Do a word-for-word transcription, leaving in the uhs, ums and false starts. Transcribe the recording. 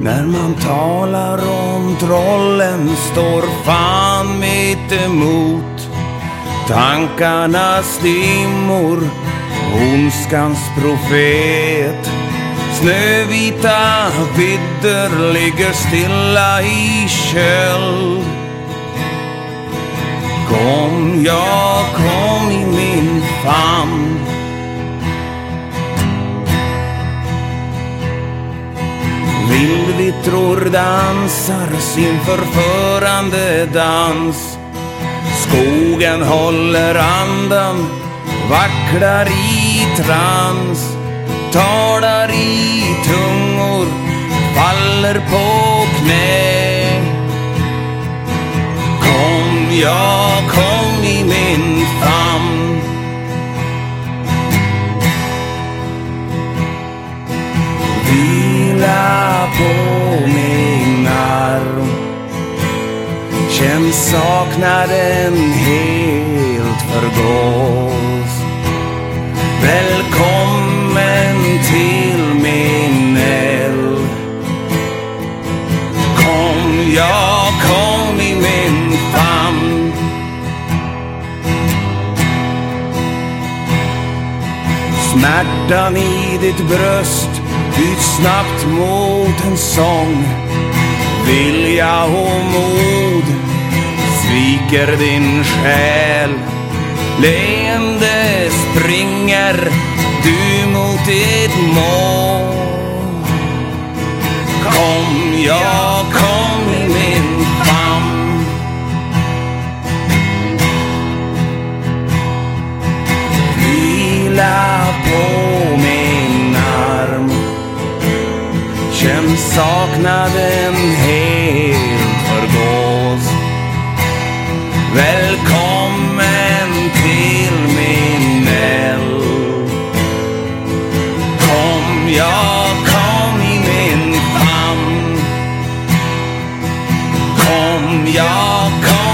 När man talar om trollen står fan mitt emot tankarnas dimmor, ondskans profet. Snövita vidder ligger stilla i köld. Kom, ja, kom i min famn. Vildvittror dansar sin förförande dans. Skogen håller andan, vacklar i trans. Talar i tungor, faller på knä. Kom, ja, kom i min famn. Vila på min arm. Känn saknaden helt förgås. Välkommen till min eld. Kom, ja, kom i min famn. Smärtan i ditt bröst byts snabbt mot en sång. Vilja och mod sviker din själ. Leende springer du mot ditt mål. Kom, ja, kom i min famn. Vila på min arm. Känn saknaden helt förgås. Välkommen till min eld. Kom, ja, kom i min famn. Kom, ja, kom.